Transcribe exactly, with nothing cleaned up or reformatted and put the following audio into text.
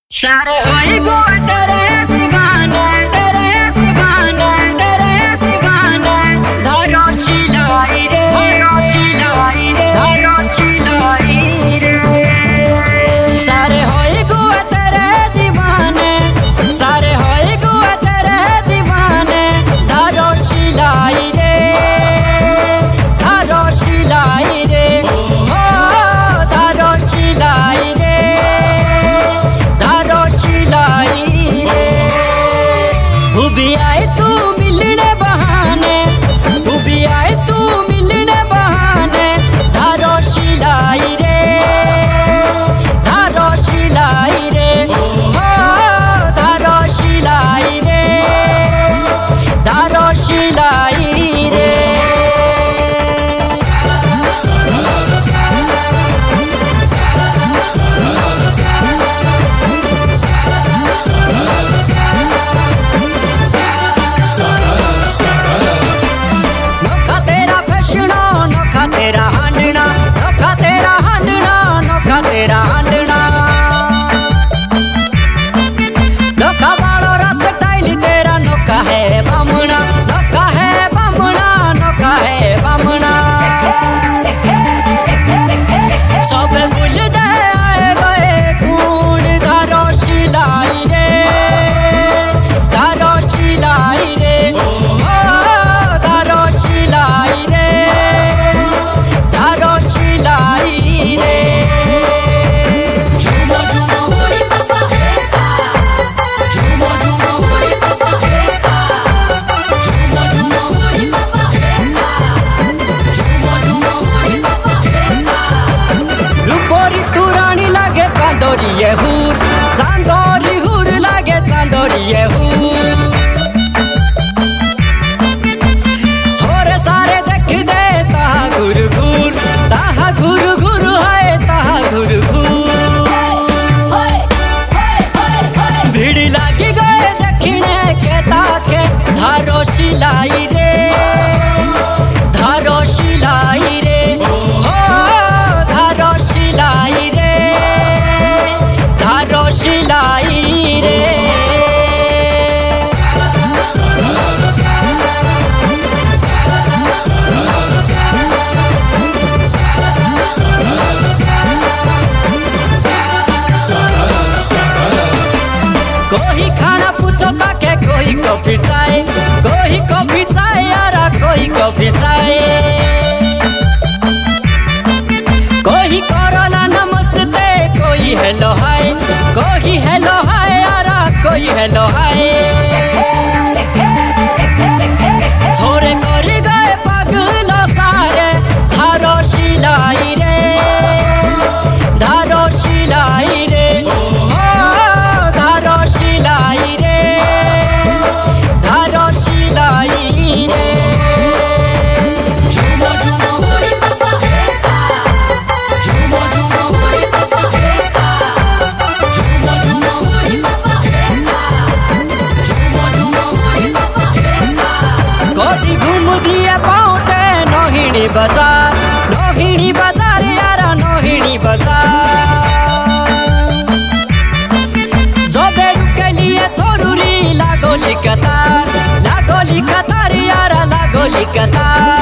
सारे होई गो डरे दीवाना डरे दीवाना डरे दीवाना धारो चिलाई रे धारो चिलाई रे धारो चिलाई रे सारे होई गो तेरे दीवाने सारे होई गो तेरे दीवाने धारो चिलाई रे धारो चिलाई रे हो धारो चिलाई रे भी आए तू मिलने बहाने भी आए तू मिलने बहाने धारो शिलाई रे धारो शिलाई रे हो धारो शिलाई रे धारो शिलाई रे तेरा हांडना नोखा तेरा हांडना नोखा तेरा हांडना नोखा वालो रस स्टाइल तेरा नोखा है बामना नोखा है बामना नोखा है बामना सब भूल दे आए गए खून धारो शिलाई रे धारो शिलाई रे ओ धारो शिलाई रे धारो चिलाई रे झूमो झूमो होरी पापा हेता झूमो झूमो होरी पापा हेता झूमो झूमो होरी पापा हेता झूमो झूमो होरी पापा हेता रूपोरी तुरानी लागे चांदोरी ये हुर चांदोरी हुर लागे चांदोरी ये हुर छोरे सारे देख दे ता घुर घुर ताहा घुर घुर है ताहा घुर घुर भीड़ लागी गए दक्षिणे के ताके धारो शिलाई रे धारो शिलाई रे हो धारो शिलाई रे धारो शिलाई रे कोई खाना पूछो ताके कोई कॉफी चाय कोई कॉफी चाय यारा कोई कॉफी चाय कोई कोरोना नमस्ते कोई हेलो हाय कोई हेलो हाय यारा कोई हेलो हाय छोरे कोरी गए पगलो सारे धारो शिलाई रे धारो शिलाई रे धारो शिलाई रे धारो शिलाई रे झूमो झूमो होरी पापा हेता झूमो झूमो होरी पापा हेता झूमो झूमो होरी पापा हेता झूमो झूमो होरी पापा हेता कोदी घूम दिए पाउटे नोहिणी बाजार नोहिणी बाजार यारा नोहिणी बाजार छोरूरी लागोली कतार लागोली कतार यारा लागोली कतार